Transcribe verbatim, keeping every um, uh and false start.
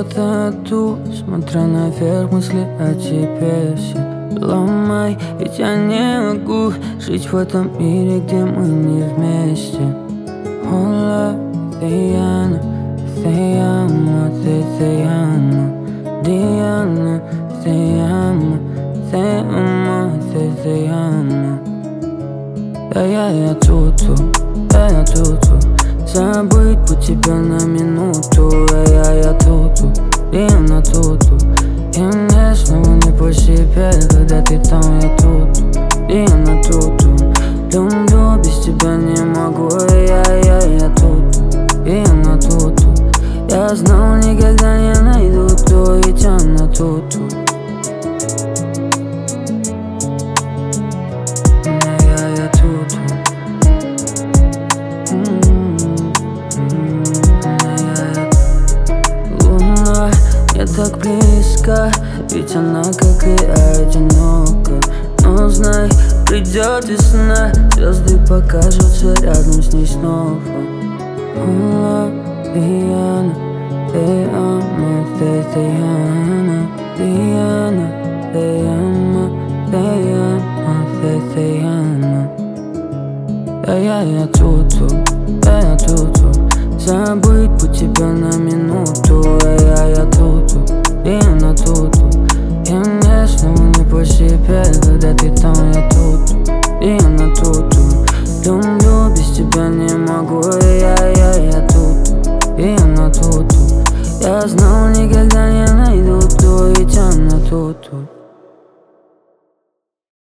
тату, смотря наверх, мысли о тебе все ломай, ведь я не могу жить в этом мире, где мы не вместе. Hola, Diana, te amo, te, te amo. Diana, te amo, te amo, te, te amo. Да я, я тут, да я тут. Забыть бы тебя на минуту. Да я, я тут, и она тут. И мне снова не по себе, когда ты там, я тут, и она тут. Люблю, без тебя не могу. Я, я, я тут, и она тут. Я знал, никогда не найду ту, ведь она тут. Я, я тут. Луна не так близко, ведь она, как и одинока. Но знай, придет весна, звезды покажутся рядом с ней снова. Hola, Diana, te amo, te, te amo. Diana, te amo, te amo, te, te amo. Да я, я тут, да я тут. Забыть бы тебя на минуту. Да я, я тут, и она тут. И мне снова не по себе, когда ты там, я тут, и она тут. Люблю, без тебя не могу. Я, я, я тут, и она тут. Я знал, никогда не найду ту, ведь она тут.